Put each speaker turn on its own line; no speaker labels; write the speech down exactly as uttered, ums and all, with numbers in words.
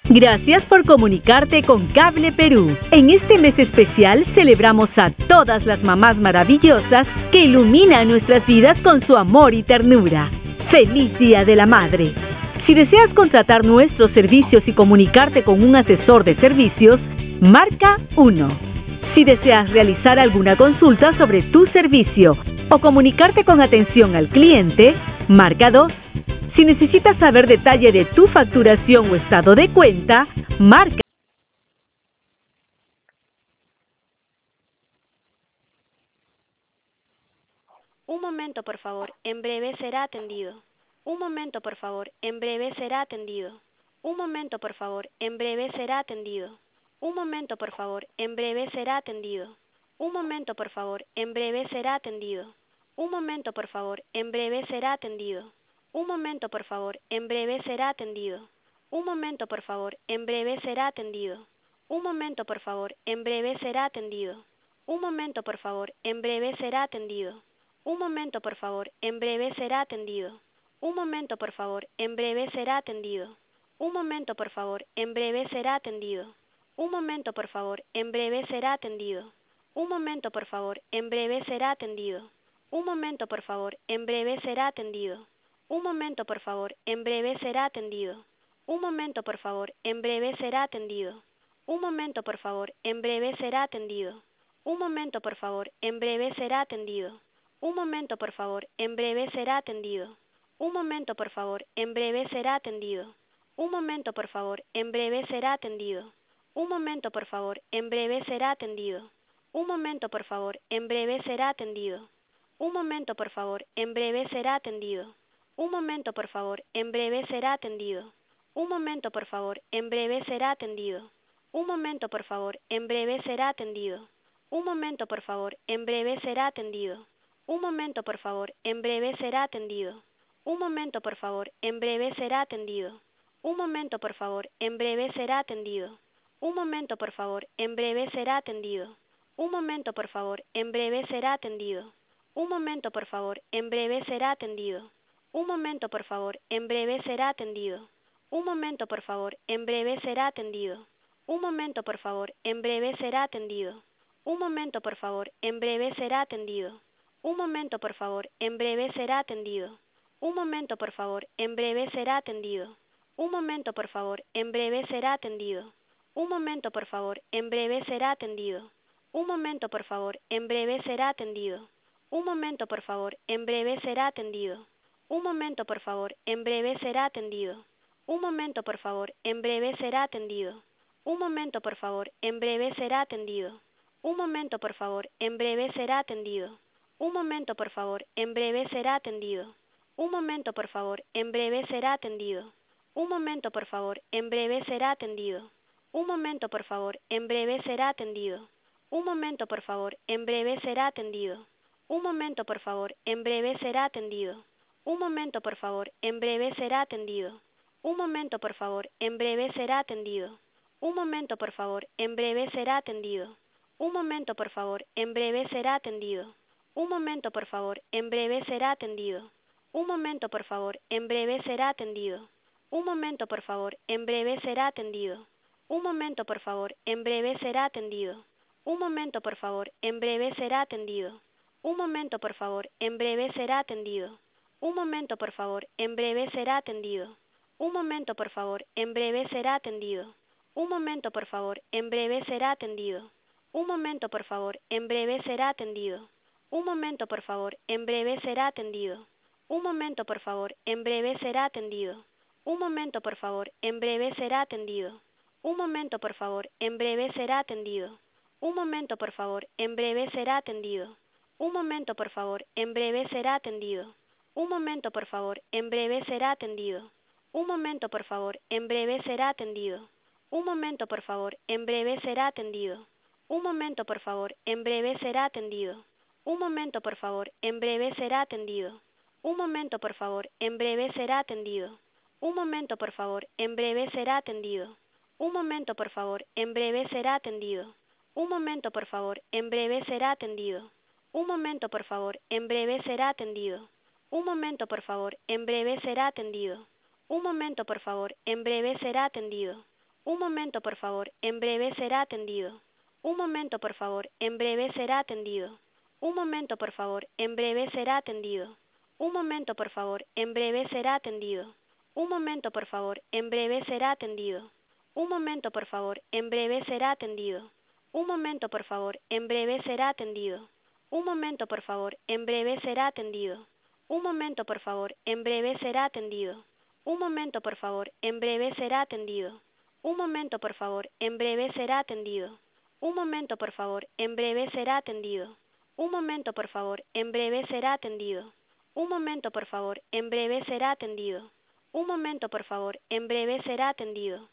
Gracias por comunicarte con Cable Perú. En este mes especial celebramos a todas las mamás maravillosas que iluminan nuestras vidas con su amor y ternura. ¡Feliz Día de la Madre! Si deseas contratar nuestros servicios y comunicarte con un asesor de servicios, marca uno. Si deseas realizar alguna consulta sobre tu servicio o comunicarte con atención al cliente, marca dos. Si necesitas saber detalle de tu facturación o estado de cuenta, marca.
Un momento, por favor, en breve será atendido. Un momento, por favor, en breve será atendido. Un momento, por favor, en breve será atendido. Un momento, por favor, en breve será atendido. Un momento, por favor, en breve será atendido. Un momento, por favor, en breve será atendido. Un momento, por favor, en breve será atendido. Un momento, por favor, en breve será atendido. Un momento, por favor, en breve será atendido. Un momento, por favor, en breve será atendido. Un momento, por favor, en breve será atendido. Un momento, por favor, en breve será atendido. Un momento, por favor, en breve será atendido. Un momento, por favor, en breve será atendido. Un momento, por favor, en breve será atendido. Un momento, por favor, en breve será atendido. Un momento, por favor, en breve será atendido. Un momento, por favor, en breve será atendido. Un momento, por favor, en breve será atendido. Un momento, por favor, en breve será atendido. Un momento, por favor, en breve será atendido. Un momento, por favor, en breve será atendido. Un momento, por favor, en breve será atendido. Un momento, por favor, en breve será atendido. Un momento, por favor, en breve será atendido. Un momento, por favor, en breve será atendido. Un momento, por favor, en breve será atendido. Un momento, por favor, en breve será atendido. Un momento, por favor, en breve será atendido. Un momento, por favor, en breve será atendido. Un momento, por favor, en breve será atendido. Un momento, por favor, en breve será atendido. Un momento, por favor, en breve será atendido. Un momento, por favor, en breve será atendido. Un momento, por favor, en breve será atendido. Un momento, por favor, en breve será atendido. Un momento, por favor, en breve será atendido. Un momento, por favor, en breve será atendido. Un momento, por favor, en breve será atendido. Un momento, por favor, en breve será atendido. Un momento, por favor, en breve será atendido. Un momento, por favor, en breve será atendido. Un momento, por favor, en breve será atendido. Un momento, por favor, en breve será atendido. Un momento, por favor, en breve será atendido. Un momento, por favor, en breve será atendido. Un momento, por favor, en breve será atendido. Un momento, por favor, en breve será atendido. Un momento, por favor, en breve será atendido. Un momento, por favor, en breve será atendido. Un momento, por favor, en breve será atendido. Un momento, por favor, en breve será atendido. Un momento, por favor, en breve será atendido. Un momento, por favor, en breve será atendido. Un momento, por favor, en breve será atendido. Un momento, por favor, en breve será atendido. Un momento, por favor, en breve será atendido. Un momento, por favor, en breve será atendido. Un momento, por favor, en breve será atendido. Un momento, por favor, en breve será atendido. Un momento, por favor, en breve será atendido. Un momento, por favor, en breve será atendido. Un momento, por favor, en breve será atendido. Un momento, por favor, en breve será atendido. Un momento, por favor, en breve será atendido. Un momento, por favor, en breve será atendido. Un momento, por favor, en breve será atendido. Un momento, por favor, en breve será atendido. Un momento, por favor, en breve será atendido. Un momento, por favor, en breve será atendido. Un momento, por favor, en breve será atendido. Un momento, por favor, en breve será atendido. Un momento, por favor, en breve será atendido. Un momento, por favor, en breve será atendido. Un momento, por favor, en breve será atendido. Un momento, por favor, en breve será atendido. Un momento, por favor, en breve será atendido. Un momento, por favor, en breve será atendido. Un momento, por favor, en breve será atendido. Un momento, por favor, en breve será atendido. Un momento, por favor, en breve será atendido. Un momento, por favor, en breve será atendido. Un momento, por favor, en breve será atendido. Un momento, por favor, en breve será atendido. Un momento, por favor, en breve será atendido. Un momento, por favor, en breve será atendido. Un momento, por favor, en breve será atendido. Un momento, por favor, en breve será atendido. Un momento, por favor, en breve será atendido. Un momento, por favor, en breve será atendido. Un momento, por favor, en breve será atendido. Un momento, por favor, en breve será atendido. Un momento, por favor, en breve será atendido. Un momento, por favor, en breve será atendido. Un momento, por favor, en breve será atendido. Un momento, por favor, en breve será atendido. Un momento, por favor, en breve será atendido. Un momento, por favor, en breve será atendido. Un momento, por favor, en breve será atendido. Un momento, por favor, en breve será atendido. Un momento, por favor, en breve será atendido. Un momento, por favor, en breve será atendido. Un momento, por favor, en breve será atendido.